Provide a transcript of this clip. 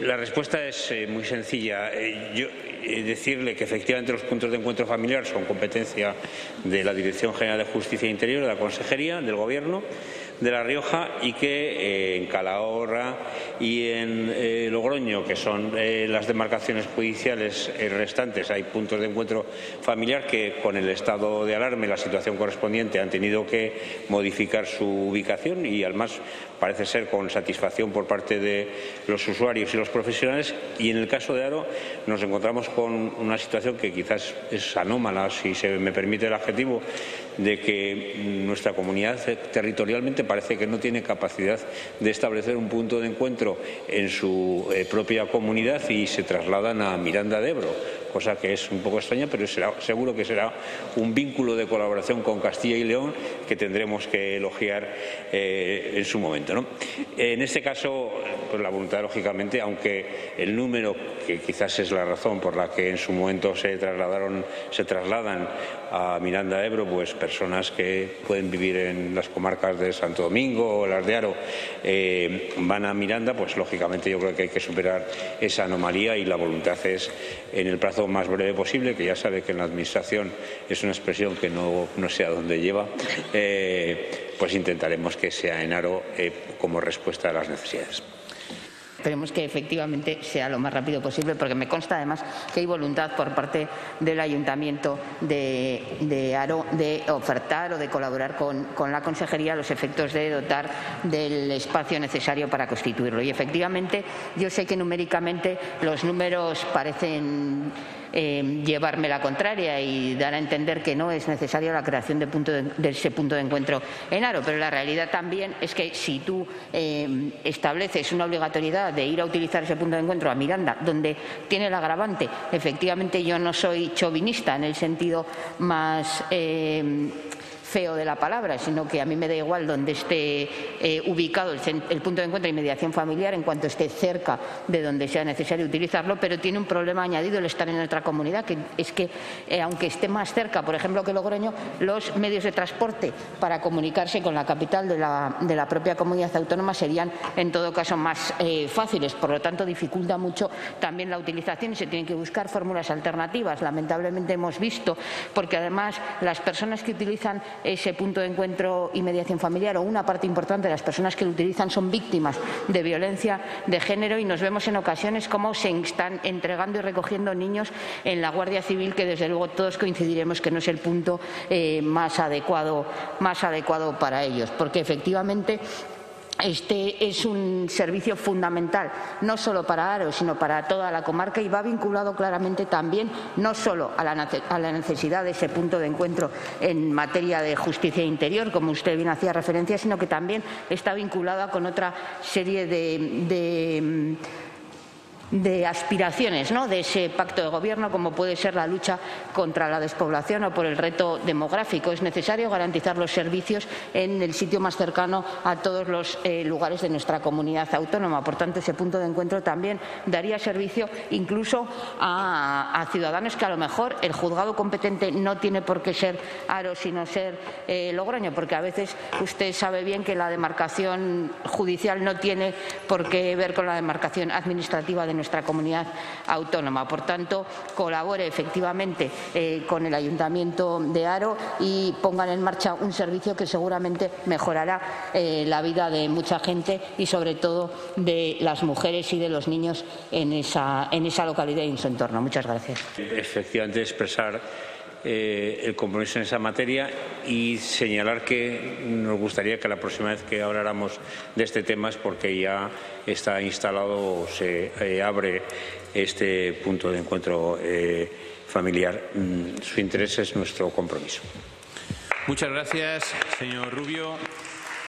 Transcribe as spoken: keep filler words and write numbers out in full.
La respuesta es eh, muy sencilla. Eh, yo, eh, decirle que efectivamente los puntos de encuentro familiar son competencia de la Dirección General de Justicia e Interior, de la Consejería, del Gobierno de La Rioja, y que eh, en Calahorra y en eh, Logroño, que son eh, las demarcaciones judiciales eh, restantes, hay puntos de encuentro familiar que con el estado de alarma y la situación correspondiente han tenido que modificar su ubicación, y además parece ser con satisfacción por parte de los usuarios y los profesionales. Y en el caso de Haro nos encontramos con una situación que quizás es anómala, si se me permite el adjetivo, de que nuestra comunidad territorialmente parece que no tiene capacidad de establecer un punto de encuentro en su eh, propia comunidad y se trasladan a Miranda de Ebro, cosa que es un poco extraña, pero será, seguro que será un vínculo de colaboración con Castilla y León que tendremos que elogiar eh, en su momento, ¿no? En este caso, pues la voluntad, lógicamente, aunque el número, que quizás es la razón por la que en su momento se trasladaron, se trasladan a Miranda de Ebro, pues personas que pueden vivir en las comarcas de Santo Domingo o las de Haro, eh, van a Miranda, pues lógicamente yo creo que hay que superar esa anomalía, y la voluntad es en el plazo más breve posible, que ya sabe que en la Administración es una expresión que no, no sé a dónde lleva, eh, pues intentaremos que sea en Haro eh, como respuesta a las necesidades. Esperemos que efectivamente sea lo más rápido posible, porque me consta además que hay voluntad por parte del Ayuntamiento de, de Haro de ofertar o de colaborar con, con la Consejería a los efectos de dotar del espacio necesario para constituirlo. Y efectivamente yo sé que numéricamente los números parecen Eh, llevarme la contraria y dar a entender que no es necesaria la creación de, punto de, de ese punto de encuentro en Haro, pero la realidad también es que si tú eh, estableces una obligatoriedad de ir a utilizar ese punto de encuentro a Miranda, donde tiene el agravante, efectivamente yo no soy chauvinista en el sentido más eh, feo de la palabra, sino que a mí me da igual donde esté eh, ubicado el, el punto de encuentro y mediación familiar, en cuanto esté cerca de donde sea necesario utilizarlo, pero tiene un problema añadido el estar en otra comunidad, que es que eh, aunque esté más cerca, por ejemplo, que Logroño, los medios de transporte para comunicarse con la capital de la, de la propia comunidad autónoma serían en todo caso más eh, fáciles, por lo tanto dificulta mucho también la utilización y se tienen que buscar fórmulas alternativas. Lamentablemente hemos visto, porque además las personas que utilizan ese punto de encuentro y mediación familiar, o una parte importante de las personas que lo utilizan, son víctimas de violencia de género, y nos vemos en ocasiones cómo se están entregando y recogiendo niños en la Guardia Civil, que desde luego todos coincidiremos que no es el punto eh, más adecuado, más adecuado para ellos, porque efectivamente este es un servicio fundamental, no solo para Haro, sino para toda la comarca, y va vinculado claramente también no solo a la, a la necesidad de ese punto de encuentro en materia de justicia e interior, como usted bien hacía referencia, sino que también está vinculada con otra serie de, de de aspiraciones, ¿no?, de ese pacto de gobierno, como puede ser la lucha contra la despoblación o por el reto demográfico. Es necesario garantizar los servicios en el sitio más cercano a todos los eh, lugares de nuestra comunidad autónoma. Por tanto, ese punto de encuentro también daría servicio incluso a, a ciudadanos que a lo mejor el juzgado competente no tiene por qué ser Haro, sino ser eh, Logroño, porque a veces usted sabe bien que la demarcación judicial no tiene por qué ver con la demarcación administrativa de nuestra comunidad autónoma. Por tanto, colabore efectivamente eh, con el Ayuntamiento de Haro y pongan en marcha un servicio que seguramente mejorará eh, la vida de mucha gente y sobre todo de las mujeres y de los niños en esa, en esa localidad y en su entorno. Muchas gracias. Efectivamente, expresar eh, el compromiso en esa materia y señalar que nos gustaría que la próxima vez que habláramos de este tema es porque ya está instalado o se eh, abre este punto de encuentro eh, familiar. Mm, su interés es nuestro compromiso. Muchas gracias, señor Rubio.